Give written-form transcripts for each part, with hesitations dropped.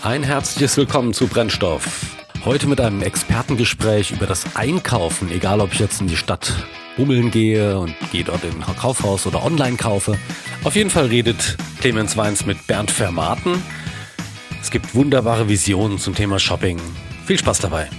Ein herzliches Willkommen zu Brennstoff. Heute mit einem Expertengespräch über das Einkaufen, egal ob ich jetzt in die Stadt bummeln gehe und gehe dort in ein Kaufhaus oder online kaufe. Auf jeden Fall redet Clemens Weins mit Bernd Vermaten. Es gibt wunderbare Visionen zum Thema Shopping. Viel Spaß dabei.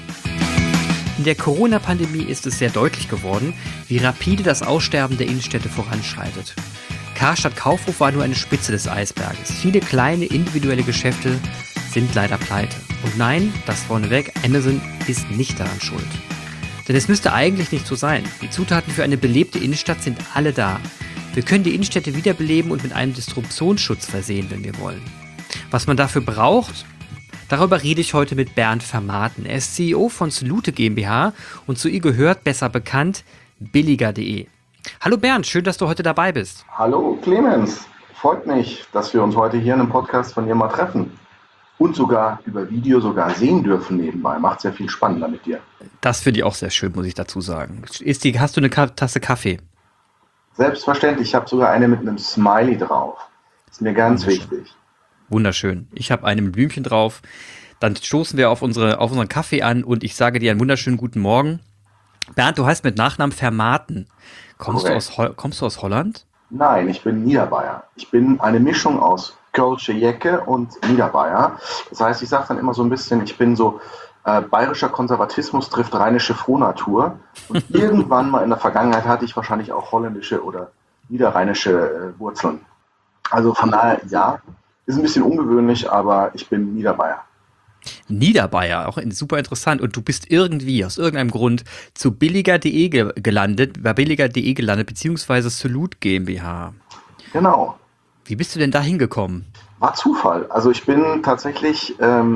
In der Corona-Pandemie ist es sehr deutlich geworden, wie rapide das Aussterben der Innenstädte voranschreitet. Karstadt Kaufhof war nur eine Spitze des Eisberges. Viele kleine individuelle Geschäfte sind leider pleite. Und nein, das vorneweg, Amazon ist nicht daran schuld. Denn es müsste eigentlich nicht so sein. Die Zutaten für eine belebte Innenstadt sind alle da. Wir können die Innenstädte wiederbeleben und mit einem Distributionsschutz versehen, wenn wir wollen. Was man dafür braucht, darüber rede ich heute mit Bernd Vermaten. Er ist CEO von Solute GmbH und zu ihr gehört, besser bekannt, billiger.de. Hallo Bernd, schön, dass du heute dabei bist. Hallo Clemens, freut mich, dass wir uns heute hier in einem Podcast von dir mal treffen. Und sogar über Video sehen dürfen nebenbei. Macht sehr viel spannender mit dir. Das finde ich auch sehr schön, muss ich dazu sagen. Hast du eine Tasse Kaffee? Selbstverständlich, ich habe sogar eine mit einem Smiley drauf. Ist mir ganz wichtig. Wunderschön. Ich habe eine mit Blümchen drauf. Dann stoßen wir auf unseren Kaffee an und ich sage dir einen wunderschönen guten Morgen. Bernd, du heißt mit Nachnamen Vermaten. Kommst du aus Holland? Nein, ich bin Niederbayer. Ich bin eine Mischung aus Kölsche Jecke und Niederbayer. Das heißt, ich sage dann immer so ein bisschen, ich bin so bayerischer Konservatismus trifft rheinische Frohnatur. Und irgendwann mal in der Vergangenheit hatte ich wahrscheinlich auch holländische oder niederrheinische Wurzeln. Also von daher, ja, ist ein bisschen ungewöhnlich, aber ich bin Niederbayer. Niederbayer, auch super interessant. Und du bist irgendwie, aus irgendeinem Grund, zu billiger.de gelandet, beziehungsweise Solute GmbH. Genau. Wie bist du denn da hingekommen? War Zufall. Also ich bin tatsächlich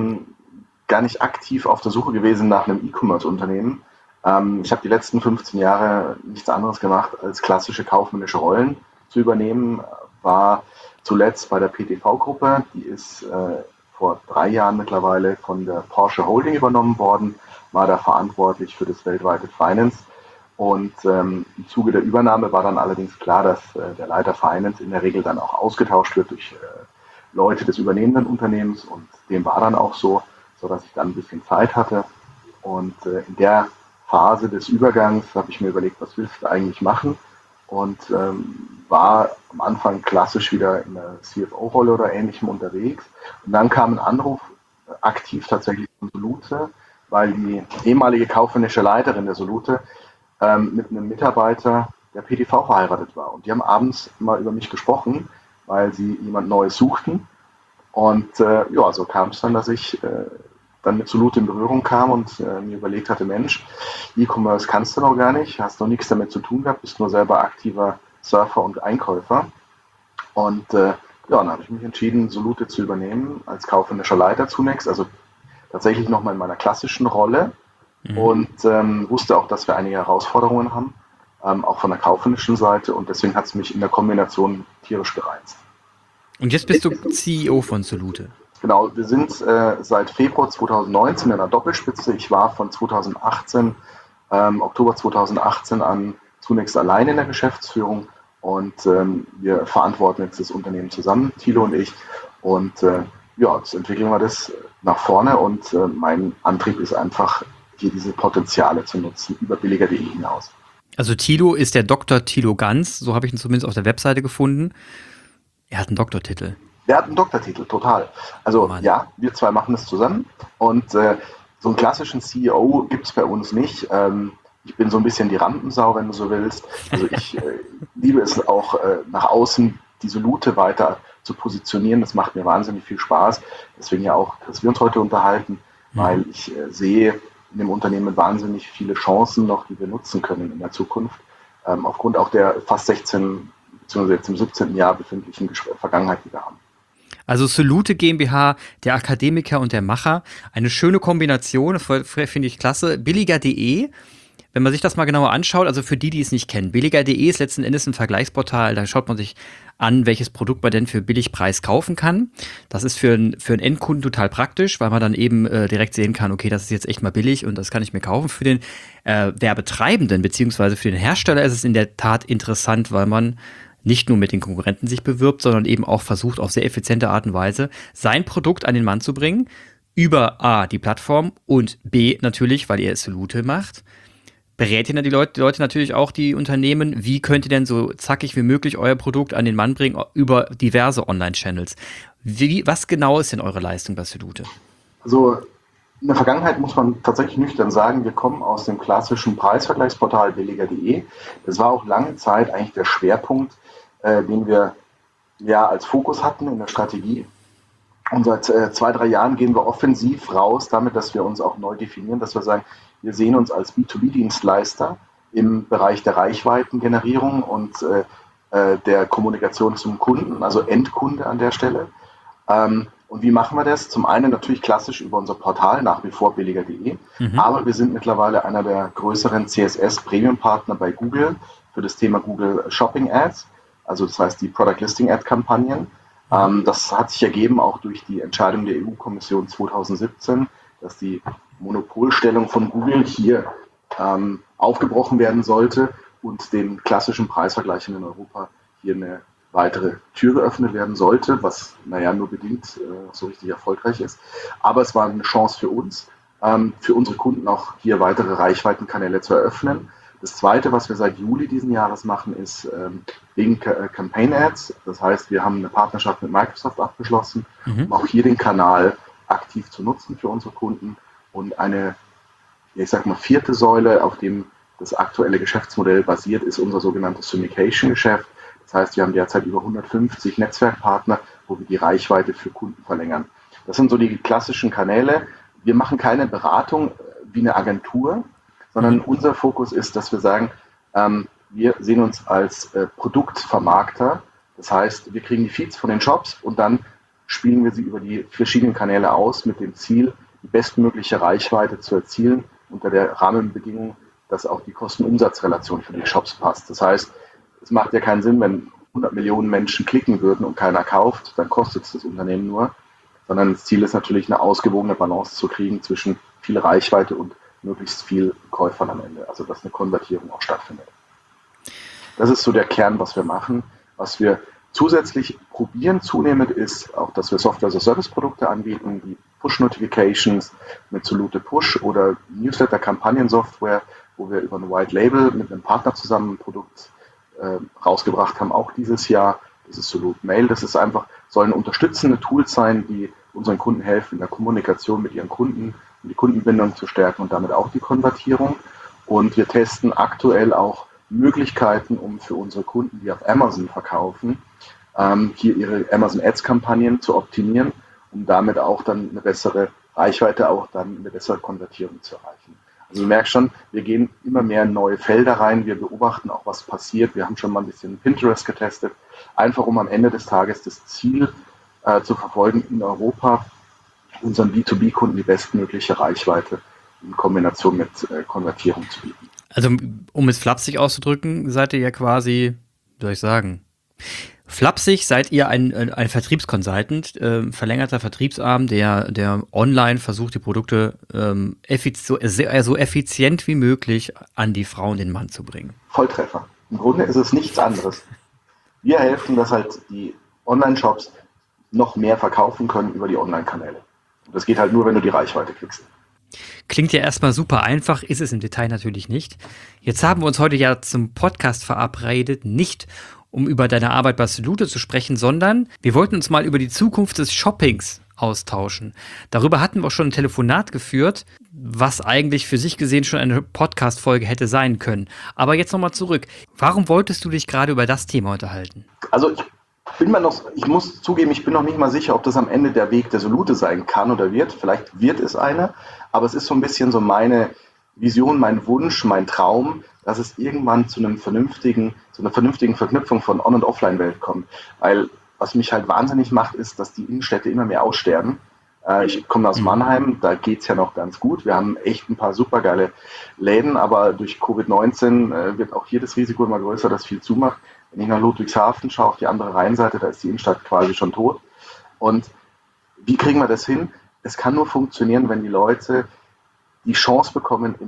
gar nicht aktiv auf der Suche gewesen nach einem E-Commerce-Unternehmen. Ich habe die letzten 15 Jahre nichts anderes gemacht, als klassische kaufmännische Rollen zu übernehmen. War zuletzt bei der PTV-Gruppe, die ist vor 3 Jahren mittlerweile von der Porsche Holding übernommen worden, war da verantwortlich für das weltweite Finance. Und im Zuge der Übernahme war dann allerdings klar, dass der Leiter Finance in der Regel dann auch ausgetauscht wird durch Leute des übernehmenden Unternehmens. Und dem war dann auch so, dass ich dann ein bisschen Zeit hatte. Und in der Phase des Übergangs habe ich mir überlegt, was willst du eigentlich machen? Und war am Anfang klassisch wieder in der CFO-Rolle oder Ähnlichem unterwegs. Und dann kam ein Anruf, aktiv tatsächlich von Solute, weil die ehemalige kaufmännische Leiterin der Solute mit einem Mitarbeiter der PTV verheiratet war. Und die haben abends mal über mich gesprochen, weil sie jemand Neues suchten. Und so kam es dann, dass ich dann mit Solute in Berührung kam und mir überlegt hatte, Mensch, E-Commerce kannst du noch gar nicht, hast noch nichts damit zu tun gehabt, bist nur selber aktiver Surfer und Einkäufer. Und dann habe ich mich entschieden, Solute zu übernehmen als kaufmännischer Leiter zunächst, also tatsächlich nochmal in meiner klassischen Rolle. Und wusste auch, dass wir einige Herausforderungen haben, auch von der kaufmännischen Seite. Und deswegen hat es mich in der Kombination tierisch gereizt. Und jetzt bist du CEO von Solute. Genau, wir sind seit Februar 2019 in einer Doppelspitze. Ich war von Oktober 2018 an zunächst allein in der Geschäftsführung. Und wir verantworten jetzt das Unternehmen zusammen, Thilo und ich. Und jetzt entwickeln wir das nach vorne. Und mein Antrieb ist einfach, hier diese Potenziale zu nutzen, über billiger.de hinaus. Also Thilo ist der Dr. Thilo Ganz, so habe ich ihn zumindest auf der Webseite gefunden. Er hat einen Doktortitel. Der hat einen Doktortitel, total. Also ja, wir zwei machen das zusammen. Und so einen klassischen CEO gibt es bei uns nicht. Ich bin so ein bisschen die Rampensau, wenn du so willst. Also ich liebe es auch nach außen, die Solute weiter zu positionieren. Das macht mir wahnsinnig viel Spaß. Deswegen ja auch, dass wir uns heute unterhalten, weil ich sehe in dem Unternehmen wahnsinnig viele Chancen noch, die wir nutzen können in der Zukunft. Aufgrund auch der fast 16, beziehungsweise jetzt im 17. Jahr befindlichen Vergangenheit, die wir haben. Also Solute GmbH, der Akademiker und der Macher. Eine schöne Kombination, das finde ich klasse. Billiger.de, wenn man sich das mal genauer anschaut, also für die es nicht kennen, billiger.de ist letzten Endes ein Vergleichsportal, da schaut man sich an, welches Produkt man denn für Billigpreis kaufen kann. Das ist für einen Endkunden total praktisch, weil man dann eben direkt sehen kann, okay, das ist jetzt echt mal billig und das kann ich mir kaufen. Für den Werbetreibenden beziehungsweise für den Hersteller ist es in der Tat interessant, weil man nicht nur mit den Konkurrenten sich bewirbt, sondern eben auch versucht, auf sehr effiziente Art und Weise sein Produkt an den Mann zu bringen, über A, die Plattform und B, natürlich, weil ihr es Salute macht, berät ihr dann die Leute natürlich auch, die Unternehmen, wie könnt ihr denn so zackig wie möglich euer Produkt an den Mann bringen über diverse Online-Channels. Was genau ist denn eure Leistung bei Salute? Also in der Vergangenheit muss man tatsächlich nüchtern sagen, wir kommen aus dem klassischen Preisvergleichsportal billiger.de. Das war auch lange Zeit eigentlich der Schwerpunkt, den wir ja als Fokus hatten in der Strategie. Und seit 2-3 Jahren gehen wir offensiv raus, damit, dass wir uns auch neu definieren, dass wir sagen, wir sehen uns als B2B-Dienstleister im Bereich der Reichweitengenerierung und der Kommunikation zum Kunden, also Endkunde an der Stelle. Und wie machen wir das? Zum einen natürlich klassisch über unser Portal, nach wie vor billiger.de, aber wir sind mittlerweile einer der größeren CSS-Premium-Partner bei Google für das Thema Google Shopping Ads, also das heißt die Product Listing Ad-Kampagnen. Das hat sich ergeben auch durch die Entscheidung der EU-Kommission 2017, dass die Monopolstellung von Google hier aufgebrochen werden sollte und den klassischen Preisvergleichen in Europa hier eine weitere Tür geöffnet werden sollte, was nur bedingt so richtig erfolgreich ist. Aber es war eine Chance für uns, für unsere Kunden auch hier weitere Reichweitenkanäle zu eröffnen. Das Zweite, was wir seit Juli diesen Jahres machen, ist wegen Campaign Ads. Das heißt, wir haben eine Partnerschaft mit Microsoft abgeschlossen, um auch hier den Kanal aktiv zu nutzen für unsere Kunden. Und eine, vierte Säule, auf dem das aktuelle Geschäftsmodell basiert, ist unser sogenanntes Syndication-Geschäft. Das heißt, wir haben derzeit über 150 Netzwerkpartner, wo wir die Reichweite für Kunden verlängern. Das sind so die klassischen Kanäle. Wir machen keine Beratung wie eine Agentur, sondern unser Fokus ist, dass wir sagen, wir sehen uns als Produktvermarkter. Das heißt, wir kriegen die Feeds von den Shops und dann spielen wir sie über die verschiedenen Kanäle aus mit dem Ziel, die bestmögliche Reichweite zu erzielen unter der Rahmenbedingung, dass auch die Kosten-Umsatz-Relation für die Shops passt. Das heißt, es macht ja keinen Sinn, wenn 100 Millionen Menschen klicken würden und keiner kauft, dann kostet es das Unternehmen nur, sondern das Ziel ist natürlich, eine ausgewogene Balance zu kriegen zwischen viel Reichweite und möglichst viel Käufern am Ende, also dass eine Konvertierung auch stattfindet. Das ist so der Kern, was wir machen. Was wir zusätzlich probieren zunehmend ist auch, dass wir Software-as-a-Service-Produkte anbieten, wie Push-Notifications mit Salute Push oder Newsletter-Kampagnen-Software, wo wir über ein White Label mit einem Partner zusammen ein Produkt rausgebracht haben, auch dieses Jahr. Das ist Salute Mail. Das ist einfach, sollen unterstützende Tools sein, die unseren Kunden helfen, in der Kommunikation mit ihren Kunden, um die Kundenbindung zu stärken und damit auch die Konvertierung. Und wir testen aktuell auch Möglichkeiten, um für unsere Kunden, die auf Amazon verkaufen, hier ihre Amazon Ads-Kampagnen zu optimieren, um damit auch dann eine bessere Reichweite, auch dann eine bessere Konvertierung zu erreichen. Also du merkst schon, wir gehen immer mehr in neue Felder rein, wir beobachten auch, was passiert. Wir haben schon mal ein bisschen Pinterest getestet, einfach um am Ende des Tages das Ziel zu verfolgen, in Europa unseren B2B-Kunden die bestmögliche Reichweite in Kombination mit Konvertierung zu bieten. Also um es flapsig auszudrücken, seid ihr ja quasi, wie soll ich sagen, flapsig seid ihr ein Vertriebsconsultant, verlängerter Vertriebsarm, der online versucht, die Produkte so effizient wie möglich an die Frau und den Mann zu bringen. Volltreffer. Im Grunde ist es nichts anderes. Wir helfen, dass halt die Online-Shops noch mehr verkaufen können über die Online-Kanäle. Und das geht halt nur, wenn du die Reichweite kriegst. Klingt ja erstmal super einfach, ist es im Detail natürlich nicht. Jetzt haben wir uns heute ja zum Podcast verabredet, nicht um über deine Arbeit bei Salute zu sprechen, sondern wir wollten uns mal über die Zukunft des Shoppings austauschen. Darüber hatten wir auch schon ein Telefonat geführt, was eigentlich für sich gesehen schon eine Podcast-Folge hätte sein können. Aber jetzt nochmal zurück. Warum wolltest du dich gerade über das Thema unterhalten? Also ich muss zugeben, ich bin noch nicht mal sicher, ob das am Ende der Weg der Salute sein kann oder wird. Vielleicht wird es einer, aber es ist so ein bisschen so meine Vision, mein Wunsch, mein Traum, dass es irgendwann zu einer vernünftigen Verknüpfung von On- und Offline-Welt kommt. Weil was mich halt wahnsinnig macht, ist, dass die Innenstädte immer mehr aussterben. Ich komme aus Mannheim, da geht es ja noch ganz gut. Wir haben echt ein paar supergeile Läden, aber durch Covid-19 wird auch hier das Risiko immer größer, dass viel zumacht. Wenn ich nach Ludwigshafen schaue, auf die andere Rheinseite, da ist die Innenstadt quasi schon tot. Und wie kriegen wir das hin? Es kann nur funktionieren, wenn die Leute die Chance bekommen, im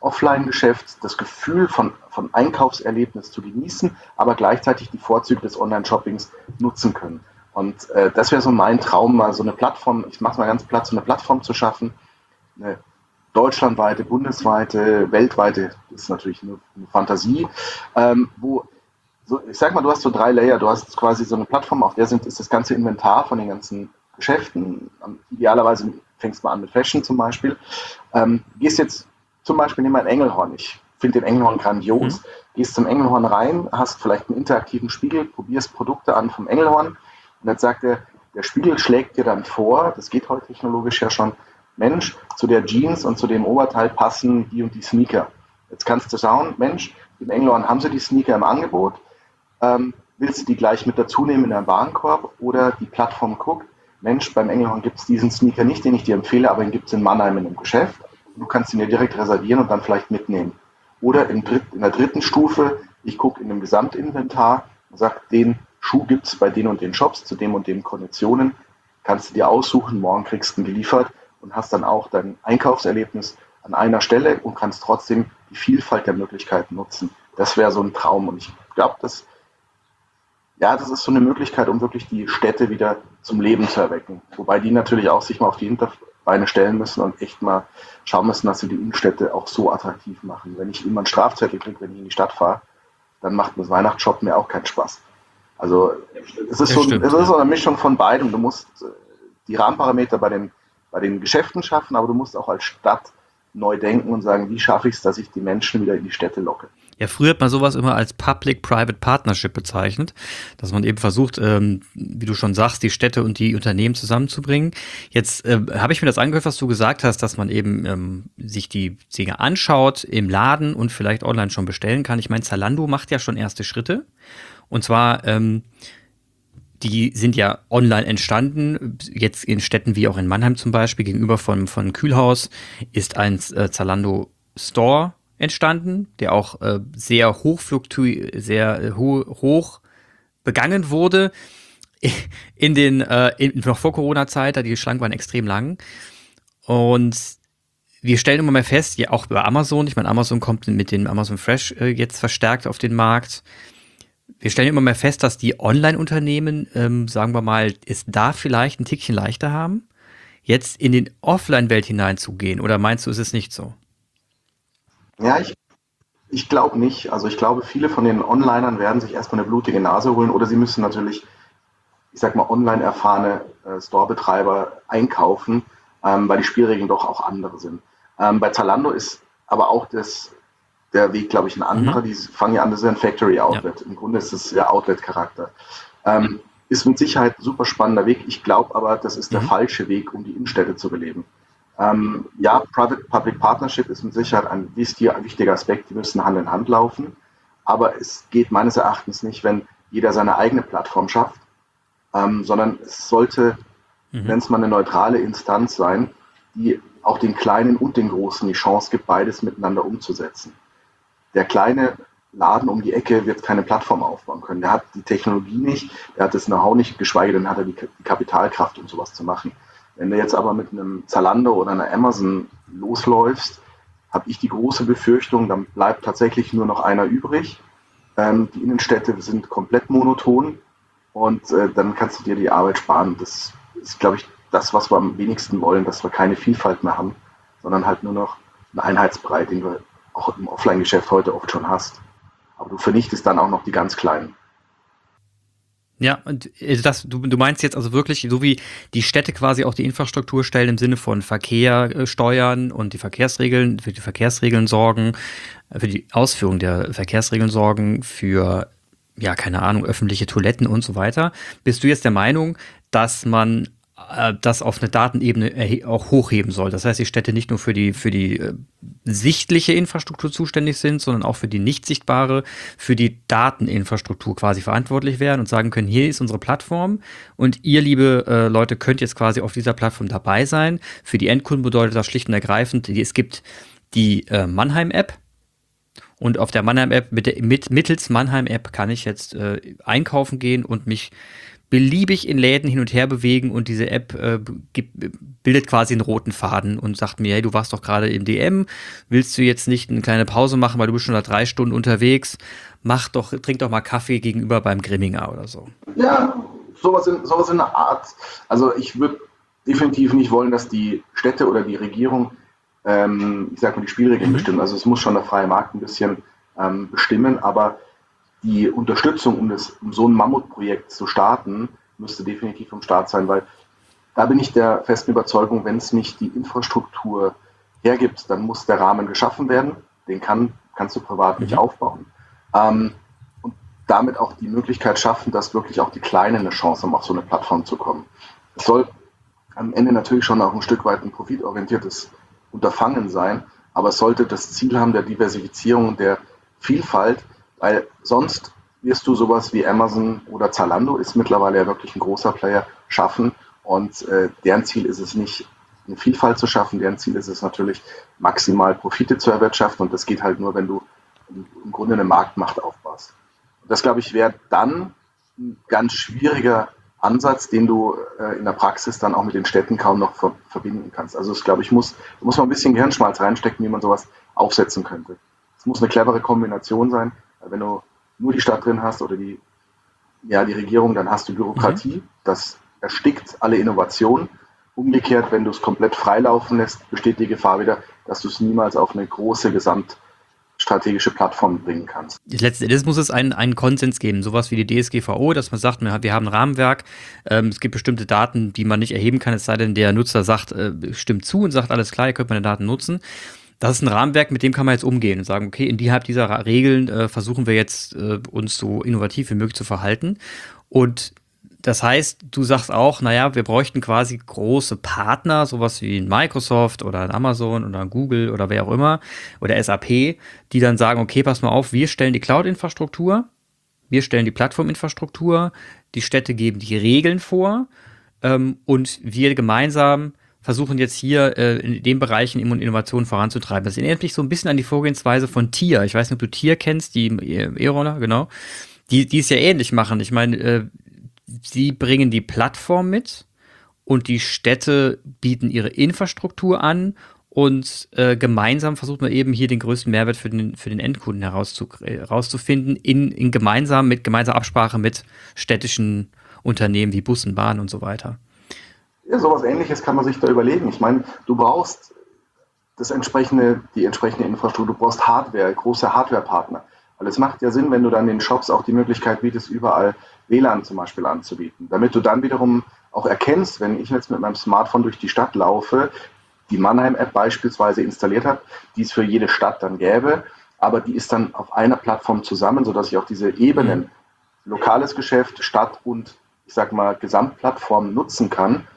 Offline-Geschäft das Gefühl von Einkaufserlebnis zu genießen, aber gleichzeitig die Vorzüge des Online-Shoppings nutzen können. Und das wäre so mein Traum, mal so eine Plattform, ich mache es mal ganz platt, so eine Plattform zu schaffen, eine deutschlandweite, bundesweite, weltweite, das ist natürlich eine Fantasie, wo, so, ich sag mal, du hast so 3 Layer, du hast quasi so eine Plattform, auf der ist das ganze Inventar von den ganzen Geschäften, idealerweise fängst du mal an mit Fashion zum Beispiel, gehst jetzt zum Beispiel, nimm mal ein Engelhorn, ich finde den Engelhorn grandios, gehst zum Engelhorn rein, hast vielleicht einen interaktiven Spiegel, probierst Produkte an vom Engelhorn und jetzt sagt der Spiegel schlägt dir dann vor, das geht heute technologisch ja schon, Mensch, zu der Jeans und zu dem Oberteil passen die und die Sneaker. Jetzt kannst du schauen, Mensch, im Engelhorn haben sie die Sneaker im Angebot, willst du die gleich mit dazu nehmen in deinen Warenkorb oder die Plattform guckt, Mensch, beim Engelhorn gibt es diesen Sneaker nicht, den ich dir empfehle, aber den gibt es in Mannheim in einem Geschäft. Du kannst ihn dir direkt reservieren und dann vielleicht mitnehmen. Oder in der dritten Stufe, ich gucke in dem Gesamtinventar und sage, den Schuh gibt es bei den und den Shops zu dem und den Konditionen, kannst du dir aussuchen, morgen kriegst du ihn geliefert und hast dann auch dein Einkaufserlebnis an einer Stelle und kannst trotzdem die Vielfalt der Möglichkeiten nutzen. Das wäre so ein Traum und ich glaube, das ist so eine Möglichkeit, um wirklich die Städte wieder zum Leben zu erwecken. Wobei die natürlich auch sich mal auf die Hinterbeine stellen müssen und echt mal schauen müssen, dass sie die Innenstädte auch so attraktiv machen. Wenn ich immer einen Strafzettel kriege, wenn ich in die Stadt fahre, dann macht das Weihnachtsshoppen mir auch keinen Spaß. Also es ist so eine Mischung von beidem. Du musst die Rahmenparameter bei den Geschäften schaffen, aber du musst auch als Stadt neu denken und sagen, wie schaffe ich es, dass ich die Menschen wieder in die Städte locke. Ja, früher hat man sowas immer als Public-Private Partnership bezeichnet, dass man eben versucht, wie du schon sagst, die Städte und die Unternehmen zusammenzubringen. Jetzt habe ich mir das angehört, was du gesagt hast, dass man eben sich die Dinge anschaut im Laden und vielleicht online schon bestellen kann. Ich meine, Zalando macht ja schon erste Schritte. Und zwar, die sind ja online entstanden. Jetzt in Städten wie auch in Mannheim zum Beispiel, gegenüber von Kühlhaus, ist ein Zalando Store entstanden, der auch sehr hoch begangen wurde noch vor Corona-Zeit, da die Schlangen waren extrem lang. Und wir stellen immer mehr fest, ja auch bei Amazon, ich meine, Amazon kommt mit dem Amazon Fresh jetzt verstärkt auf den Markt. Wir stellen immer mehr fest, dass die Online-Unternehmen, sagen wir mal, es da vielleicht ein Tickchen leichter haben, jetzt in den Offline-Welt hineinzugehen. Oder meinst du, ist es nicht so? Ja, ich glaube nicht. Also ich glaube, viele von den Onlinern werden sich erstmal eine blutige Nase holen oder sie müssen natürlich, ich sag mal, online erfahrene Store-Betreiber einkaufen, weil die Spielregeln doch auch andere sind. Bei Zalando ist aber auch der Weg, glaube ich, ein anderer. Die fangen ja an, das ist ein Factory Outlet. Ja. Im Grunde ist es ja Outlet-Charakter. Ist mit Sicherheit ein super spannender Weg. Ich glaube aber, das ist der falsche Weg, um die Innenstädte zu beleben. Ja, Private-Public Partnership ist mit Sicherheit ein wichtiger Aspekt, die müssen Hand in Hand laufen, aber es geht meines Erachtens nicht, wenn jeder seine eigene Plattform schafft, sondern es sollte, wenn es mal eine neutrale Instanz sein, die auch den Kleinen und den Großen die Chance gibt, beides miteinander umzusetzen. Der kleine Laden um die Ecke wird keine Plattform aufbauen können, der hat die Technologie nicht, der hat das Know-how nicht, geschweige denn hat er die Kapitalkraft, um sowas zu machen. Wenn du jetzt aber mit einem Zalando oder einer Amazon losläufst, habe ich die große Befürchtung, dann bleibt tatsächlich nur noch einer übrig. Die Innenstädte sind komplett monoton und dann kannst du dir die Arbeit sparen. Das ist, glaube ich, das, was wir am wenigsten wollen, dass wir keine Vielfalt mehr haben, sondern halt nur noch einen Einheitsbrei, den du auch im Offline-Geschäft heute oft schon hast. Aber du vernichtest dann auch noch die ganz Kleinen. Ja, und du meinst jetzt also wirklich, so wie die Städte quasi auch die Infrastruktur stellen im Sinne von Verkehr steuern und für die Verkehrsregeln sorgen, für die Ausführung der Verkehrsregeln sorgen, für, ja, keine Ahnung, öffentliche Toiletten und so weiter. Bist du jetzt der Meinung, dass man das auf eine Datenebene auch hochheben soll? Das heißt, die Städte nicht nur für die sichtliche Infrastruktur zuständig sind, sondern auch für die nicht sichtbare, für die Dateninfrastruktur quasi verantwortlich werden und sagen können, hier ist unsere Plattform und ihr, liebe Leute, könnt jetzt quasi auf dieser Plattform dabei sein. Für die Endkunden bedeutet das schlicht und ergreifend, es gibt die Mannheim-App und auf der Mannheim-App, mittels Mannheim-App kann ich jetzt einkaufen gehen und mich beliebig in Läden hin und her bewegen und diese App bildet quasi einen roten Faden und sagt mir, hey, du warst doch gerade im DM, willst du jetzt nicht eine kleine Pause machen, weil du bist schon da 3 Stunden unterwegs, trink doch mal Kaffee gegenüber beim Grimminger oder so. Ja, sowas in der Art. Also ich würde definitiv nicht wollen, dass die Städte oder die Regierung, ich sag mal, die Spielregeln bestimmen. Also es muss schon der freie Markt ein bisschen bestimmen, aber die Unterstützung, um so ein Mammutprojekt zu starten, müsste definitiv vom Staat sein, weil da bin ich der festen Überzeugung, wenn es nicht die Infrastruktur hergibt, dann muss der Rahmen geschaffen werden. Den kannst du privat nicht aufbauen. Und damit auch die Möglichkeit schaffen, dass wirklich auch die Kleinen eine Chance haben, auf so eine Plattform zu kommen. Es soll am Ende natürlich schon auch ein Stück weit ein profitorientiertes Unterfangen sein, aber es sollte das Ziel haben der Diversifizierung und der Vielfalt, weil sonst wirst du sowas wie Amazon oder Zalando, ist mittlerweile ja wirklich ein großer Player, schaffen und deren Ziel ist es nicht, eine Vielfalt zu schaffen, deren Ziel ist es natürlich, maximal Profite zu erwirtschaften und das geht halt nur, wenn du im Grunde eine Marktmacht aufbaust. Und das, glaube ich, wäre dann ein ganz schwieriger Ansatz, den du in der Praxis dann auch mit den Städten kaum noch verbinden kannst. Also das, glaube ich, da muss man ein bisschen Gehirnschmalz reinstecken, wie man sowas aufsetzen könnte. Es muss eine clevere Kombination sein. Wenn du nur die Stadt drin hast oder die Regierung, dann hast du Bürokratie. Das erstickt alle Innovationen. Umgekehrt, wenn du es komplett freilaufen lässt, besteht die Gefahr wieder, dass du es niemals auf eine große gesamtstrategische Plattform bringen kannst. Letzten Endes muss es einen Konsens geben, sowas wie die DSGVO, dass man sagt, wir haben ein Rahmenwerk, es gibt bestimmte Daten, die man nicht erheben kann, es sei denn, der Nutzer sagt, stimmt zu und sagt, alles klar, ihr könnt meine Daten nutzen. Das ist ein Rahmenwerk, mit dem kann man jetzt umgehen und sagen, okay, innerhalb dieser Regeln versuchen wir jetzt, uns so innovativ wie möglich zu verhalten. Und das heißt, du sagst auch, naja, wir bräuchten quasi große Partner, sowas wie ein Microsoft oder ein Amazon oder ein Google oder wer auch immer oder SAP, die dann sagen, okay, pass mal auf, wir stellen die Cloud-Infrastruktur, wir stellen die Plattforminfrastruktur, die Städte geben die Regeln vor und wir gemeinsam versuchen jetzt hier in den Bereichen Innovationen voranzutreiben. Das erinnert mich so ein bisschen an die Vorgehensweise von TIER. Ich weiß nicht, ob du TIER kennst, die E-Roller, genau. Die es ja ähnlich machen. Ich meine, sie bringen die Plattform mit und die Städte bieten ihre Infrastruktur an und gemeinsam versucht man eben hier den größten Mehrwert für den Endkunden herauszufinden in gemeinsamer Absprache mit städtischen Unternehmen wie Bussen, Bahnen und so weiter. Ja, sowas Ähnliches kann man sich da überlegen. Ich meine, du brauchst die entsprechende Infrastruktur, du brauchst Hardware, große Hardwarepartner. Weil es macht ja Sinn, wenn du dann den Shops auch die Möglichkeit bietest, überall WLAN zum Beispiel anzubieten. Damit du dann wiederum auch erkennst, wenn ich jetzt mit meinem Smartphone durch die Stadt laufe, die Mannheim-App beispielsweise installiert habe, die es für jede Stadt dann gäbe, aber die ist dann auf einer Plattform zusammen, sodass ich auch diese Ebenen, lokales Geschäft, Stadt und, ich sag mal, Gesamtplattform nutzen kann.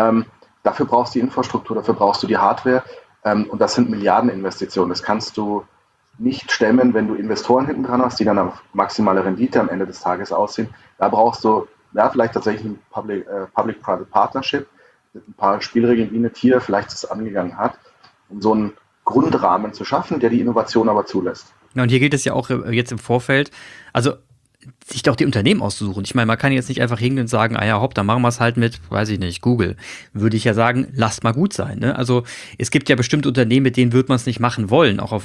Dafür brauchst du die Infrastruktur, dafür brauchst du die Hardware und das sind Milliardeninvestitionen. Das kannst du nicht stemmen, wenn du Investoren hinten dran hast, die dann auf maximale Rendite am Ende des Tages aussehen. Da brauchst du vielleicht tatsächlich ein Public-Private Partnership mit ein paar Spielregeln, wie eine TIER vielleicht das angegangen hat, um so einen Grundrahmen zu schaffen, der die Innovation aber zulässt. Ja, und hier gilt es ja auch jetzt im Vorfeld, also sich doch die Unternehmen auszusuchen. Ich meine, man kann jetzt nicht einfach hingehen und sagen, ja, hopp, dann machen wir es halt mit, weiß ich nicht, Google. Würde ich ja sagen, lasst mal gut sein. Ne? Also es gibt ja bestimmte Unternehmen, mit denen wird man es nicht machen wollen, auch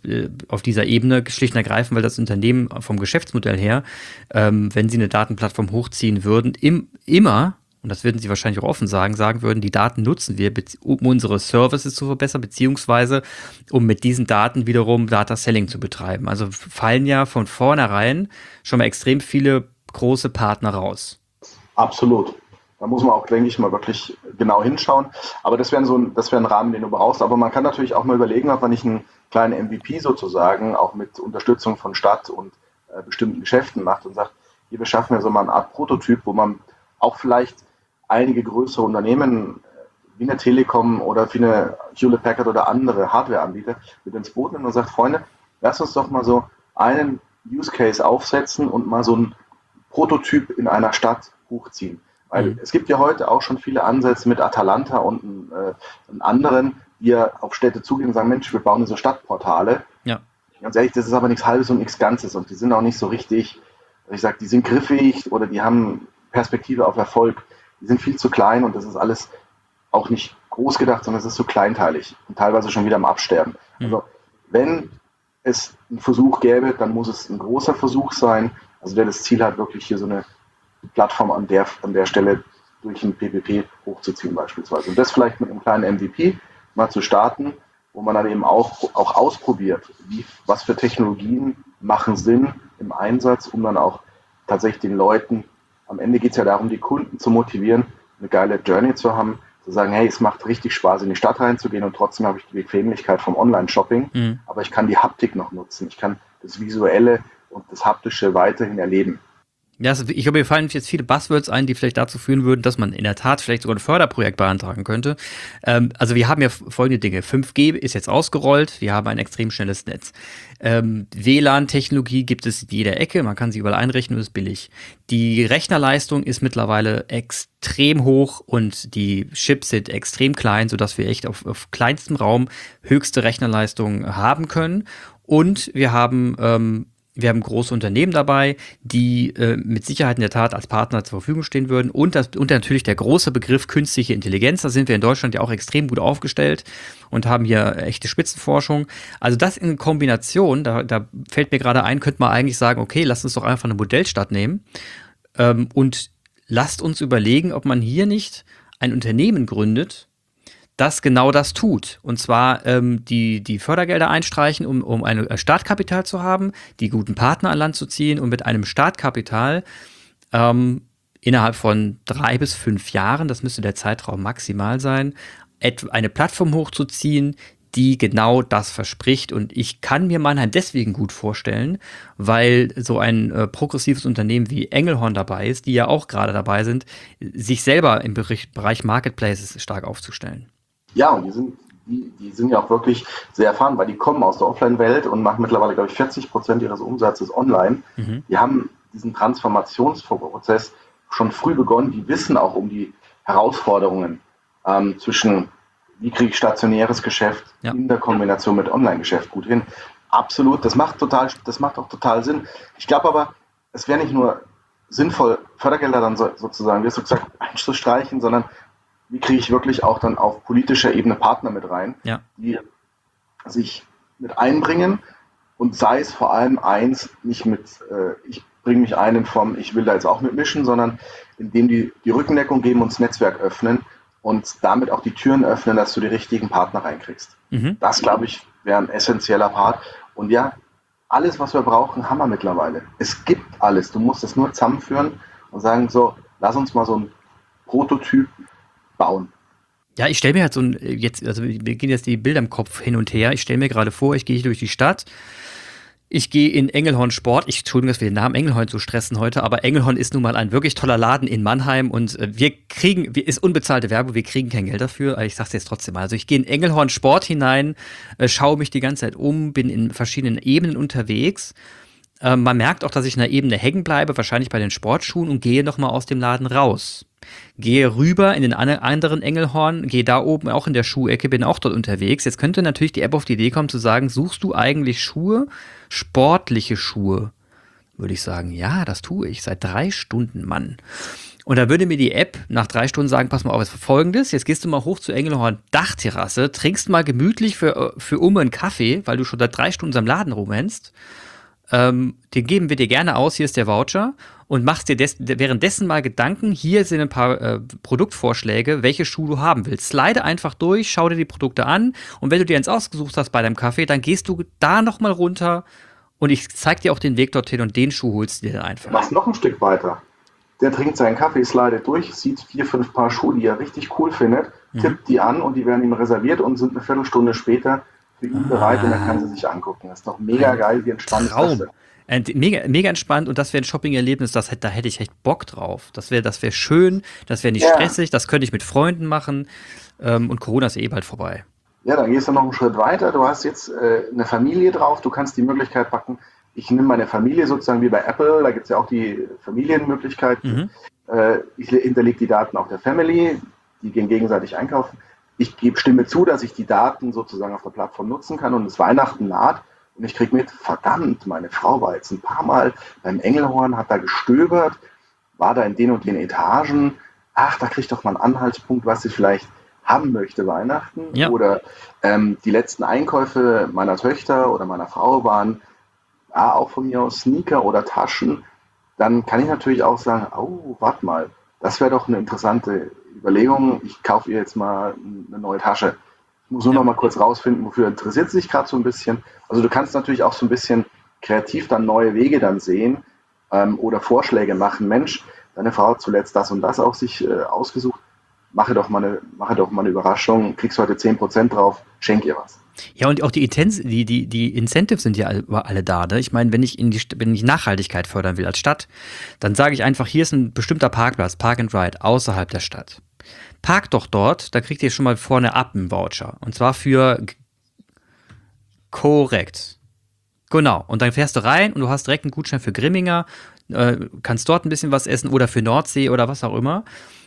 auf dieser Ebene, schlicht und ergreifend, weil das Unternehmen vom Geschäftsmodell her, wenn sie eine Datenplattform hochziehen würden, immer, und das würden sie wahrscheinlich auch offen sagen würden, die Daten nutzen wir, um unsere Services zu verbessern, beziehungsweise um mit diesen Daten wiederum Data Selling zu betreiben. Also fallen ja von vornherein schon mal extrem viele große Partner raus. Absolut. Da muss man auch, denke ich mal, wirklich genau hinschauen. Aber das wäre ein Rahmen, den du brauchst. Aber man kann natürlich auch mal überlegen, ob man nicht einen kleinen MVP sozusagen auch mit Unterstützung von Stadt und bestimmten Geschäften macht und sagt, hier, wir schaffen ja so mal eine Art Prototyp, wo man auch vielleicht einige größere Unternehmen wie eine Telekom oder wie eine Hewlett-Packard oder andere Hardware-Anbieter mit ins Boot nimmt und sagt, Freunde, lass uns doch mal so einen Use Case aufsetzen und mal so einen Prototyp in einer Stadt hochziehen. Weil es gibt ja heute auch schon viele Ansätze mit Atalanta und anderen, die ja auf Städte zugehen und sagen, Mensch, wir bauen so Stadtportale. Ja. Ganz ehrlich, das ist aber nichts Halbes und nichts Ganzes und die sind auch nicht so richtig, ich sag, die sind griffig oder die haben Perspektive auf Erfolg, die sind viel zu klein und das ist alles auch nicht groß gedacht, sondern es ist so kleinteilig und teilweise schon wieder am Absterben. Also wenn es einen Versuch gäbe, dann muss es ein großer Versuch sein, also der das Ziel hat, wirklich hier so eine Plattform an der Stelle durch ein PPP hochzuziehen beispielsweise. Und das vielleicht mit einem kleinen MVP mal zu starten, wo man dann eben auch ausprobiert, was für Technologien machen Sinn im Einsatz, um dann auch tatsächlich den Leuten, am Ende geht es ja darum, die Kunden zu motivieren, eine geile Journey zu haben, zu sagen, hey, es macht richtig Spaß, in die Stadt reinzugehen und trotzdem habe ich die Bequemlichkeit vom Online-Shopping, aber ich kann die Haptik noch nutzen, ich kann das Visuelle und das Haptische weiterhin erleben. Ja, also ich glaube, mir fallen jetzt viele Buzzwords ein, die vielleicht dazu führen würden, dass man in der Tat vielleicht sogar ein Förderprojekt beantragen könnte. Also wir haben ja folgende Dinge. 5G ist jetzt ausgerollt, wir haben ein extrem schnelles Netz. WLAN-Technologie gibt es in jeder Ecke, man kann sie überall einrichten und ist billig. Die Rechnerleistung ist mittlerweile extrem hoch und die Chips sind extrem klein, sodass wir echt auf kleinstem Raum höchste Rechnerleistung haben können. Und wir haben große Unternehmen dabei, die mit Sicherheit in der Tat als Partner zur Verfügung stehen würden. Und natürlich der große Begriff künstliche Intelligenz. Da sind wir in Deutschland ja auch extrem gut aufgestellt und haben hier echte Spitzenforschung. Also das in Kombination, da fällt mir gerade ein, könnte man eigentlich sagen, okay, lasst uns doch einfach eine Modellstadt nehmen und lasst uns überlegen, ob man hier nicht ein Unternehmen gründet, das genau das tut. Und zwar die Fördergelder einstreichen, um ein Startkapital zu haben, die guten Partner an Land zu ziehen und mit einem Startkapital innerhalb von 3 bis 5 Jahren, das müsste der Zeitraum maximal sein, eine Plattform hochzuziehen, die genau das verspricht. Und ich kann mir Mannheim deswegen gut vorstellen, weil so ein progressives Unternehmen wie Engelhorn dabei ist, die ja auch gerade dabei sind, sich selber im Bereich Marketplaces stark aufzustellen. Ja, und die sind ja auch wirklich sehr erfahren, weil die kommen aus der Offline-Welt und machen mittlerweile, glaube ich, 40% ihres Umsatzes online. Die haben diesen Transformationsprozess schon früh begonnen. Die wissen auch um die Herausforderungen zwischen, wie kriege ich stationäres Geschäft in der Kombination mit Online-Geschäft gut hin. Absolut, das macht auch total Sinn. Ich glaube aber, es wäre nicht nur sinnvoll, Fördergelder dann sozusagen, wie hast du gesagt, einzustreichen, sondern wie kriege ich wirklich auch dann auf politischer Ebene Partner mit rein, die sich mit einbringen und sei es vor allem eins, nicht mit, ich bringe mich ein in Form, ich will da jetzt auch mitmischen, sondern indem die Rückendeckung geben und das Netzwerk öffnen und damit auch die Türen öffnen, dass du die richtigen Partner reinkriegst. Das, glaube ich, wäre ein essentieller Part. Und ja, alles, was wir brauchen, haben wir mittlerweile. Es gibt alles. Du musst es nur zusammenführen und sagen, so, lass uns mal so ein Prototyp bauen. Ja, ich stelle mir halt also wir gehen jetzt die Bilder im Kopf hin und her. Ich stelle mir gerade vor, ich gehe durch die Stadt. Ich gehe in Engelhorn Sport. Entschuldigung, dass wir den Namen Engelhorn so stressen heute, aber Engelhorn ist nun mal ein wirklich toller Laden in Mannheim und ist unbezahlte Werbung, wir kriegen kein Geld dafür, aber ich sag's jetzt trotzdem mal. Also ich gehe in Engelhorn Sport hinein, schaue mich die ganze Zeit um, bin in verschiedenen Ebenen unterwegs. Man merkt auch, dass ich in einer Ebene hängen bleibe, wahrscheinlich bei den Sportschuhen und gehe nochmal aus dem Laden raus. Gehe rüber in den anderen Engelhorn, gehe da oben auch in der Schuhecke, bin auch dort unterwegs. Jetzt könnte natürlich die App auf die Idee kommen zu sagen, suchst du eigentlich Schuhe, sportliche Schuhe? Würde ich sagen, ja, das tue ich, seit 3 Stunden, Mann. Und da würde mir die App nach 3 Stunden sagen, pass mal auf, jetzt Folgendes, jetzt gehst du mal hoch zur Engelhorn Dachterrasse, trinkst mal gemütlich für einen Kaffee, weil du schon seit 3 Stunden am Laden rumhennst. Den geben wir dir gerne aus, hier ist der Voucher und machst dir währenddessen mal Gedanken, hier sind ein paar Produktvorschläge, welche Schuhe du haben willst. Slide einfach durch, schau dir die Produkte an und wenn du dir eins ausgesucht hast bei deinem Kaffee, dann gehst du da nochmal runter und ich zeig dir auch den Weg dorthin und den Schuh holst du dir dann einfach. Machst noch ein Stück weiter. Der trinkt seinen Kaffee, slidet durch, sieht 4, 5 Paar Schuhe, die er richtig cool findet, tippt die an und die werden ihm reserviert und sind eine Viertelstunde später für ihn bereit und dann kann sie sich angucken. Das ist doch mega geil, wie entspannt ist das denn? Mega entspannt und das wäre ein Shopping-Erlebnis, da hätte ich echt Bock drauf. Das wäre schön, das wäre nicht stressig, das könnte ich mit Freunden machen und Corona ist bald vorbei. Ja, dann gehst du noch einen Schritt weiter, du hast jetzt eine Familie drauf, du kannst die Möglichkeit packen, ich nehme meine Familie sozusagen wie bei Apple, da gibt es ja auch die Familienmöglichkeit, ich hinterlege die Daten auch der Family, die gehen gegenseitig einkaufen. Ich stimme zu, dass ich die Daten sozusagen auf der Plattform nutzen kann und es Weihnachten naht und ich kriege mit, verdammt, meine Frau war jetzt ein paar Mal beim Engelhorn, hat da gestöbert, war da in den und den Etagen, ach, da kriegt doch mal einen Anhaltspunkt, was ich vielleicht haben möchte Weihnachten. Ja. Oder die letzten Einkäufe meiner Töchter oder meiner Frau waren auch von mir aus Sneaker oder Taschen. Dann kann ich natürlich auch sagen, oh, warte mal, das wäre doch eine interessante Überlegung. Ich kaufe ihr jetzt mal eine neue Tasche. Ich muss nur noch mal kurz rausfinden, wofür interessiert sie sich gerade so ein bisschen. Also du kannst natürlich auch so ein bisschen kreativ dann neue Wege dann sehen oder Vorschläge machen. Mensch, deine Frau hat zuletzt das und das auch sich ausgesucht. Mache doch mal eine Überraschung. Kriegst heute 10% drauf, schenk ihr was. Ja, und auch die Incentives sind ja alle da. Ne? Ich meine, wenn ich Nachhaltigkeit fördern will als Stadt, dann sage ich einfach, hier ist ein bestimmter Parkplatz, Park and Ride, außerhalb der Stadt. Park doch dort, da kriegt ihr schon mal vorne ab einen Voucher. Und zwar für korrekt. Genau. Und dann fährst du rein und du hast direkt einen Gutschein für Grimminger, kannst dort ein bisschen was essen oder für Nordsee oder was auch immer.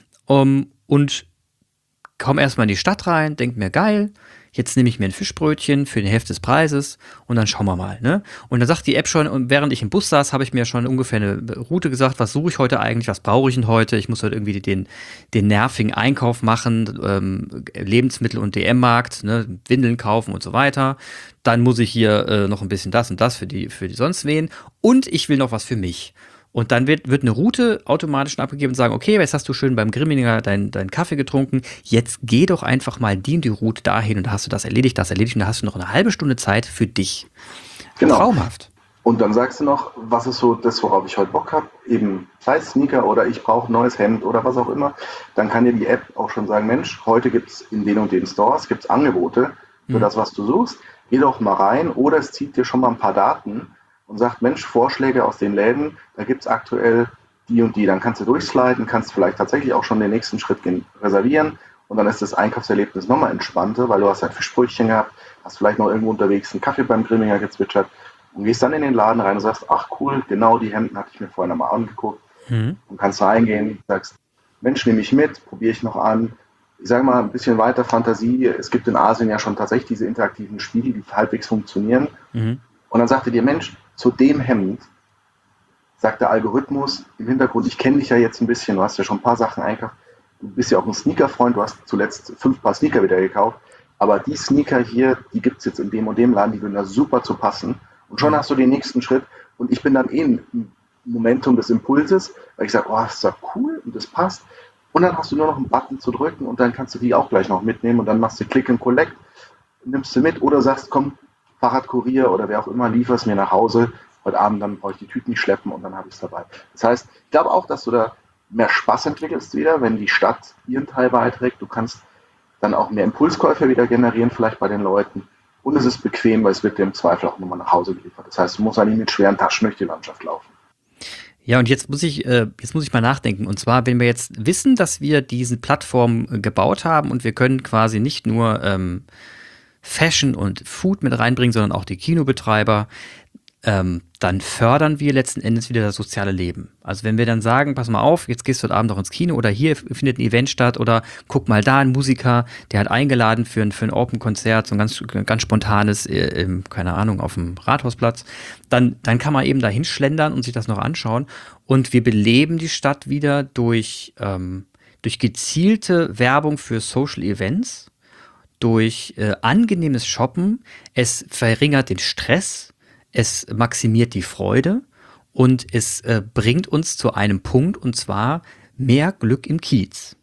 Und komm erstmal in die Stadt rein, denk mir, geil, jetzt nehme ich mir ein Fischbrötchen für die Hälfte des Preises und dann schauen wir mal. Ne? Und dann sagt die App schon, und während ich im Bus saß, habe ich mir schon ungefähr eine Route gesagt, was suche ich heute eigentlich, was brauche ich denn heute? Ich muss heute irgendwie den nervigen Einkauf machen, Lebensmittel- und DM-Markt, ne? Windeln kaufen und so weiter. Dann muss ich hier noch ein bisschen das und das für die sonst wen. Und ich will noch was für mich. Und dann wird eine Route automatisch abgegeben und sagen, okay, jetzt hast du schön beim Grimminger deinen Kaffee getrunken, jetzt geh doch einfach mal die Route dahin und da hast du das erledigt und da hast du noch eine halbe Stunde Zeit für dich. Genau. Traumhaft. Und dann sagst du noch, was ist so das, worauf ich heute Bock habe, eben sei es Sneaker oder ich brauche ein neues Hemd oder was auch immer, dann kann dir die App auch schon sagen, Mensch, heute gibt es in den und den Stores gibt's Angebote für das, was du suchst, geh doch mal rein oder es zieht dir schon mal ein paar Daten und sagt, Mensch, Vorschläge aus den Läden, da gibt es aktuell die und die. Dann kannst du durchsliden, kannst vielleicht tatsächlich auch schon den nächsten Schritt reservieren und dann ist das Einkaufserlebnis nochmal entspannter, weil du hast ein Fischbrötchen gehabt, hast vielleicht noch irgendwo unterwegs einen Kaffee beim Grimminger gezwitschert und gehst dann in den Laden rein und sagst, ach cool, genau die Hemden hatte ich mir vorhin mal angeguckt und kannst reingehen, sagst, Mensch, nehme ich mit, probiere ich noch an. Ich sage mal, ein bisschen weiter Fantasie, es gibt in Asien ja schon tatsächlich diese interaktiven Spiele, die halbwegs funktionieren. Und dann sagte dir, Mensch, zu dem Hemd, sagt der Algorithmus im Hintergrund, ich kenne dich ja jetzt ein bisschen, du hast ja schon ein paar Sachen eingekauft, du bist ja auch ein Sneaker-Freund, du hast zuletzt 5 Paar Sneaker wieder gekauft, aber die Sneaker hier, die gibt es jetzt in dem und dem Laden, die würden da super zu passen. Und schon hast du den nächsten Schritt und ich bin dann im Momentum des Impulses, weil ich sage, oh, das ist ja cool und das passt. Und dann hast du nur noch einen Button zu drücken und dann kannst du die auch gleich noch mitnehmen und dann machst du Click and Collect, nimmst du mit oder sagst, komm, Fahrradkurier oder wer auch immer, liefert es mir nach Hause. Heute Abend, dann brauche ich die Tüten nicht schleppen und dann habe ich es dabei. Das heißt, ich glaube auch, dass du da mehr Spaß entwickelst wieder, wenn die Stadt ihren Teil beiträgt. Du kannst dann auch mehr Impulskäufe wieder generieren, vielleicht bei den Leuten. Und es ist bequem, weil es wird dir im Zweifel auch nochmal nach Hause geliefert. Das heißt, du musst eigentlich mit schweren Taschen durch die Landschaft laufen. Ja, und jetzt muss ich mal nachdenken. Und zwar, wenn wir jetzt wissen, dass wir diese Plattform gebaut haben und wir können quasi nicht nur Fashion und Food mit reinbringen, sondern auch die Kinobetreiber, dann fördern wir letzten Endes wieder das soziale Leben. Also wenn wir dann sagen, pass mal auf, jetzt gehst du heute Abend noch ins Kino oder hier findet ein Event statt oder guck mal da, ein Musiker, der hat eingeladen für ein Open-Konzert, so ein ganz spontanes, keine Ahnung, auf dem Rathausplatz, dann kann man eben da hinschlendern und sich das noch anschauen und wir beleben die Stadt wieder durch gezielte Werbung für Social Events, durch angenehmes Shoppen, es verringert den Stress, es maximiert die Freude und es bringt uns zu einem Punkt, und zwar mehr Glück im Kiez.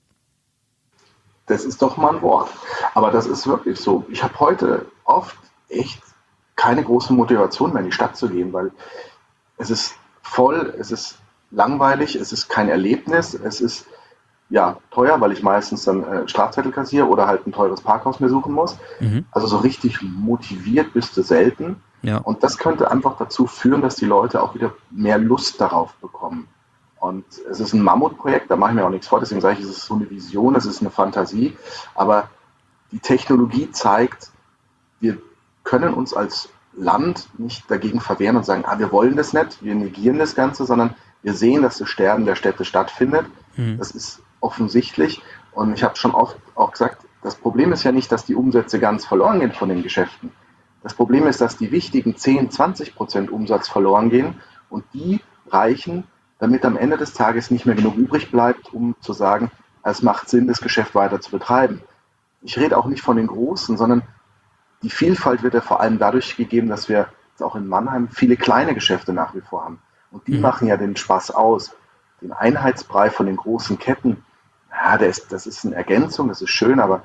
Das ist doch mal ein Wort. Aber das ist wirklich so. Ich habe heute oft echt keine große Motivation mehr in die Stadt zu gehen, weil es ist voll, es ist langweilig, es ist kein Erlebnis, es ist ja teuer, weil ich meistens dann Strafzettel kassiere oder halt ein teures Parkhaus mir suchen muss. Also so richtig motiviert bist du selten. Ja. Und das könnte einfach dazu führen, dass die Leute auch wieder mehr Lust darauf bekommen. Und es ist ein Mammutprojekt, da mache ich mir auch nichts vor, deswegen sage ich, es ist so eine Vision, es ist eine Fantasie, aber die Technologie zeigt, wir können uns als Land nicht dagegen verwehren und sagen, wir wollen das nicht, wir negieren das Ganze, sondern wir sehen, dass das Sterben der Städte stattfindet. Das ist offensichtlich und ich habe schon oft auch gesagt, das Problem ist ja nicht, dass die Umsätze ganz verloren gehen von den Geschäften. Das Problem ist, dass die wichtigen 10-20% Umsatz verloren gehen und die reichen damit am Ende des Tages nicht mehr genug übrig bleibt, um zu sagen, es macht Sinn, das Geschäft weiter zu betreiben. Ich rede auch nicht von den Großen, sondern die Vielfalt wird ja vor allem dadurch gegeben, dass wir jetzt auch in Mannheim viele kleine Geschäfte nach wie vor haben. Und die machen ja den Spaß aus. Den Einheitsbrei von den großen Ketten, ja, das ist eine Ergänzung, das ist schön, aber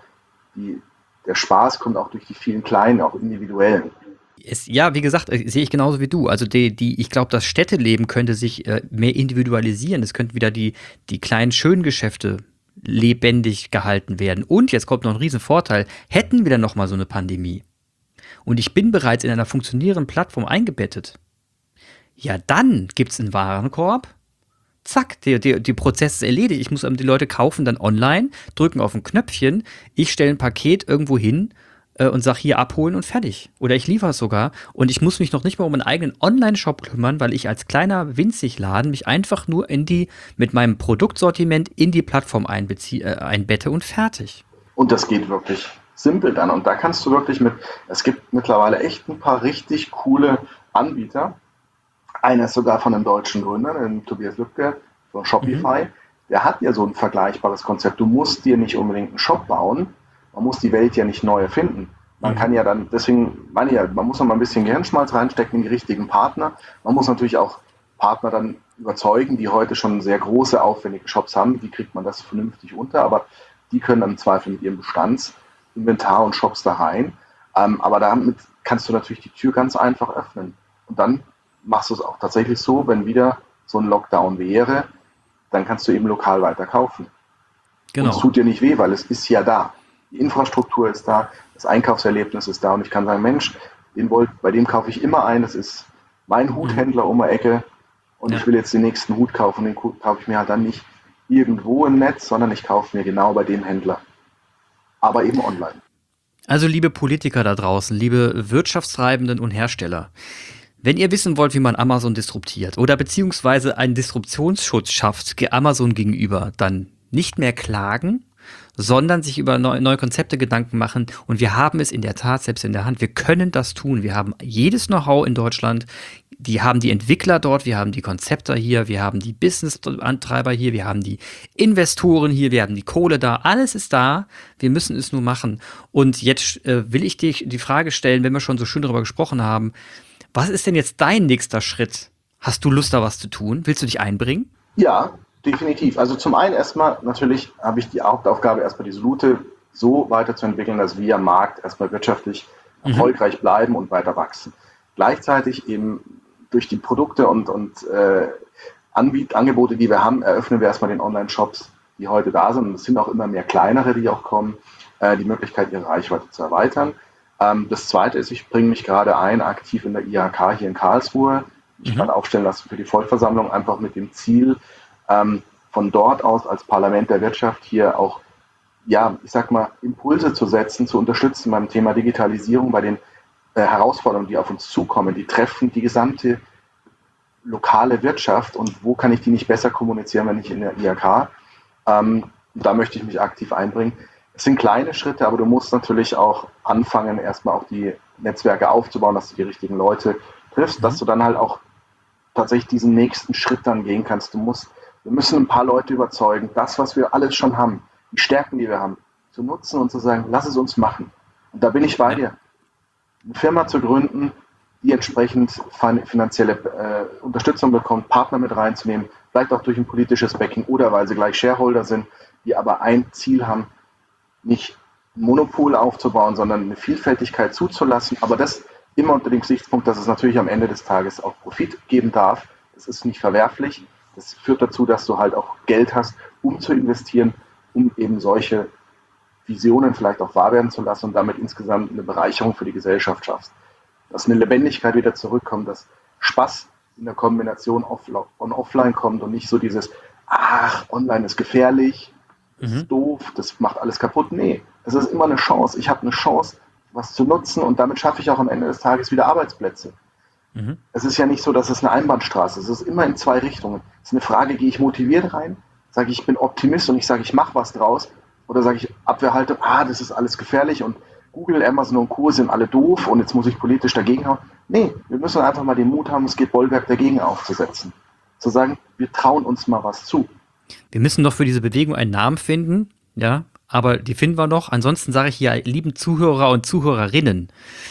der Spaß kommt auch durch die vielen kleinen, auch individuellen. Ja, wie gesagt, sehe ich genauso wie du. Also ich glaube, das Städteleben könnte sich mehr individualisieren. Es könnten wieder die kleinen schönen Geschäfte lebendig gehalten werden. Und jetzt kommt noch ein Riesenvorteil. Hätten wir dann noch mal so eine Pandemie und ich bin bereits in einer funktionierenden Plattform eingebettet, ja, dann gibt es einen Warenkorb. Zack, die Prozess ist erledigt. Ich muss die Leute kaufen dann online, drücken auf ein Knöpfchen, ich stelle ein Paket irgendwo hin und sage hier abholen und fertig. Oder ich liefere es sogar und ich muss mich noch nicht mal um einen eigenen Online-Shop kümmern, weil ich als kleiner Winzigladen mich einfach nur mit meinem Produktsortiment in die Plattform einbette und fertig. Und das geht wirklich simpel dann. Und da kannst du wirklich es gibt mittlerweile echt ein paar richtig coole Anbieter. Einer ist sogar von einem deutschen Gründer, dem Tobias Lübke von Shopify. Der hat ja so ein vergleichbares Konzept. Du musst dir nicht unbedingt einen Shop bauen. Man muss die Welt ja nicht neu erfinden. Man kann ja dann, deswegen meine ich ja, man muss noch mal ein bisschen Gehirnschmalz reinstecken in die richtigen Partner. Man muss natürlich auch Partner dann überzeugen, die heute schon sehr große, aufwendige Shops haben. Wie kriegt man das vernünftig unter? Aber die können dann im Zweifel mit ihrem Bestandsinventar und Shops da rein. Aber damit kannst du natürlich die Tür ganz einfach öffnen. Und dann machst du es auch tatsächlich so, wenn wieder so ein Lockdown wäre, dann kannst du eben lokal weiter kaufen. Genau. Und es tut dir nicht weh, weil es ist ja da. Die Infrastruktur ist da, das Einkaufserlebnis ist da und ich kann sagen, Mensch, bei dem kaufe ich immer ein, das ist mein Huthändler um die Ecke und ich will jetzt den nächsten Hut kaufen, den kaufe ich mir halt dann nicht irgendwo im Netz, sondern ich kaufe mir genau bei dem Händler, aber eben online. Also liebe Politiker da draußen, liebe Wirtschaftstreibenden und Hersteller, wenn ihr wissen wollt, wie man Amazon disruptiert oder beziehungsweise einen Disruptionsschutz schafft Amazon gegenüber, dann nicht mehr klagen, sondern sich über neue Konzepte Gedanken machen. Und wir haben es in der Tat selbst in der Hand. Wir können das tun. Wir haben jedes Know-how in Deutschland. Die haben die Entwickler dort, wir haben die Konzepter hier, wir haben die Business-Antreiber hier, wir haben die Investoren hier, wir haben die Kohle da. Alles ist da. Wir müssen es nur machen. Und jetzt will ich dich die Frage stellen, wenn wir schon so schön darüber gesprochen haben, was ist denn jetzt dein nächster Schritt? Hast du Lust, da was zu tun? Willst du dich einbringen? Ja, definitiv. Also zum einen erstmal, natürlich habe ich die Hauptaufgabe, erstmal die Solute so weiterzuentwickeln, dass wir am Markt erstmal wirtschaftlich erfolgreich bleiben und weiter wachsen. Gleichzeitig eben durch die Produkte und Angebote, die wir haben, eröffnen wir erstmal den Online-Shops, die heute da sind. Und es sind auch immer mehr kleinere, die auch kommen, die Möglichkeit, ihre Reichweite zu erweitern. Das Zweite ist, ich bringe mich gerade aktiv in der IHK hier in Karlsruhe. Ich kann aufstellen lassen für die Vollversammlung, einfach mit dem Ziel, von dort aus als Parlament der Wirtschaft hier auch, ja, ich sag mal, Impulse zu setzen, zu unterstützen beim Thema Digitalisierung, bei den Herausforderungen, die auf uns zukommen. Die treffen die gesamte lokale Wirtschaft und wo kann ich die nicht besser kommunizieren, wenn nicht in der IHK? Da möchte ich mich aktiv einbringen. Es sind kleine Schritte, aber du musst natürlich auch anfangen, erstmal auch die Netzwerke aufzubauen, dass du die richtigen Leute triffst, dass du dann halt auch tatsächlich diesen nächsten Schritt dann gehen kannst. Wir müssen ein paar Leute überzeugen, das, was wir alles schon haben, die Stärken, die wir haben, zu nutzen und zu sagen, lass es uns machen. Und da bin ich bei dir. Eine Firma zu gründen, die entsprechend finanzielle Unterstützung bekommt, Partner mit reinzunehmen, vielleicht auch durch ein politisches Backing oder weil sie gleich Shareholder sind, die aber ein Ziel haben, nicht ein Monopol aufzubauen, sondern eine Vielfältigkeit zuzulassen, aber das immer unter dem Gesichtspunkt, dass es natürlich am Ende des Tages auch Profit geben darf. Das ist nicht verwerflich. Das führt dazu, dass du halt auch Geld hast, um zu investieren, um eben solche Visionen vielleicht auch wahr werden zu lassen und damit insgesamt eine Bereicherung für die Gesellschaft schaffst. Dass eine Lebendigkeit wieder zurückkommt, dass Spaß in der Kombination Offline kommt und nicht so dieses, online ist gefährlich, das ist doof, das macht alles kaputt. Nee, es ist immer eine Chance. Ich habe eine Chance, was zu nutzen und damit schaffe ich auch am Ende des Tages wieder Arbeitsplätze. Es ist ja nicht so, dass es eine Einbahnstraße ist. Es ist immer in zwei Richtungen. Es ist eine Frage, gehe ich motiviert rein, sage ich bin Optimist und ich sage, ich mache was draus oder sage ich Abwehrhaltung, das ist alles gefährlich und Google, Amazon und Co. sind alle doof und jetzt muss ich politisch dagegen hauen. Nee, wir müssen einfach mal den Mut haben, es geht Bollwerk dagegen aufzusetzen. zu sagen, wir trauen uns mal was zu. Wir müssen noch für diese Bewegung einen Namen finden, ja, aber die finden wir noch. Ansonsten sage ich hier, lieben Zuhörer und Zuhörerinnen,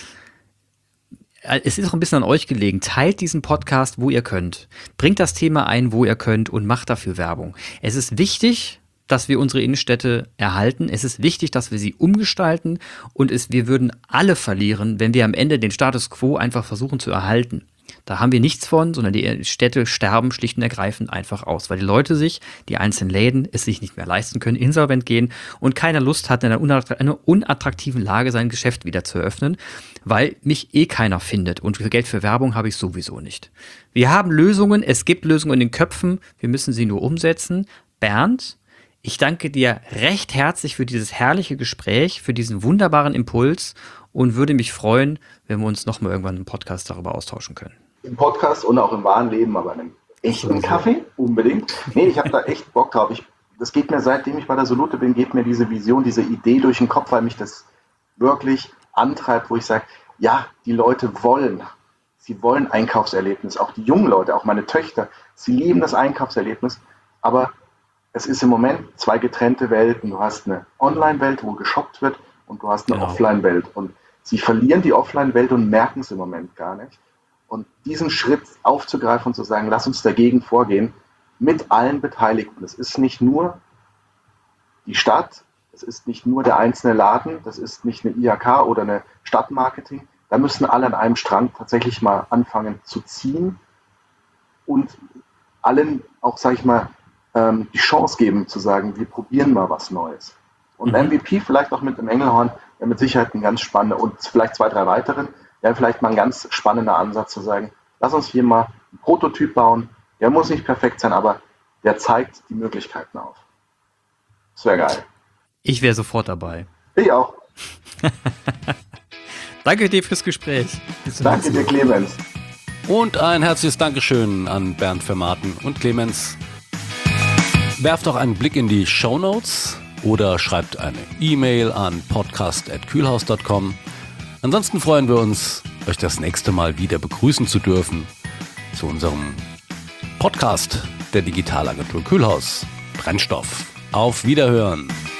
es ist auch ein bisschen an euch gelegen. Teilt diesen Podcast, wo ihr könnt. Bringt das Thema ein, wo ihr könnt und macht dafür Werbung. Es ist wichtig, dass wir unsere Innenstädte erhalten. Es ist wichtig, dass wir sie umgestalten und wir würden alle verlieren, wenn wir am Ende den Status quo einfach versuchen zu erhalten. Da haben wir nichts von, sondern die Städte sterben schlicht und ergreifend einfach aus, weil die Leute die einzelnen Läden, es sich nicht mehr leisten können, insolvent gehen und keiner Lust hat, in einer unattraktiven Lage sein Geschäft wieder zu eröffnen, weil mich keiner findet und Geld für Werbung habe ich sowieso nicht. Wir haben Lösungen, es gibt Lösungen in den Köpfen, wir müssen sie nur umsetzen. Bernd, ich danke dir recht herzlich für dieses herrliche Gespräch, für diesen wunderbaren Impuls und würde mich freuen, wenn wir uns nochmal irgendwann im Podcast darüber austauschen können. Im Podcast und auch im wahren Leben, aber einem echten Kaffee unbedingt. Nee, ich habe da echt Bock drauf. Das geht mir, seitdem ich bei der Solute bin, geht mir diese Vision, diese Idee durch den Kopf, weil mich das wirklich antreibt, wo ich sage, ja, die Leute sie wollen Einkaufserlebnis, auch die jungen Leute, auch meine Töchter, sie lieben das Einkaufserlebnis, aber es ist im Moment zwei getrennte Welten. Du hast eine Online-Welt, wo geshoppt wird und du hast eine Offline-Welt und sie verlieren die Offline-Welt und merken es im Moment gar nicht. Und diesen Schritt aufzugreifen und zu sagen, lass uns dagegen vorgehen, mit allen Beteiligten. Das ist nicht nur die Stadt, das ist nicht nur der einzelne Laden, das ist nicht eine IHK oder eine Stadtmarketing. Da müssen alle an einem Strang tatsächlich mal anfangen zu ziehen und allen auch, sage ich mal, die Chance geben zu sagen, wir probieren mal was Neues. Und MVP vielleicht auch mit dem Engelhorn, wäre mit Sicherheit ein ganz spannender und vielleicht 2, 3 weiteren, wäre vielleicht mal ein ganz spannender Ansatz zu sagen, lass uns hier mal einen Prototyp bauen, der muss nicht perfekt sein, aber der zeigt die Möglichkeiten auf. Das wäre geil. Ich wäre sofort dabei. Ich auch. Danke dir fürs Gespräch. Danke dir, Clemens. Und ein herzliches Dankeschön an Bernd Vermaten und Clemens. Werft auch einen Blick in die Shownotes oder schreibt eine E-Mail an podcast@kühlhaus.com. Ansonsten freuen wir uns, euch das nächste Mal wieder begrüßen zu dürfen zu unserem Podcast der Digitalagentur Kühlhaus. Brennstoff. Auf Wiederhören.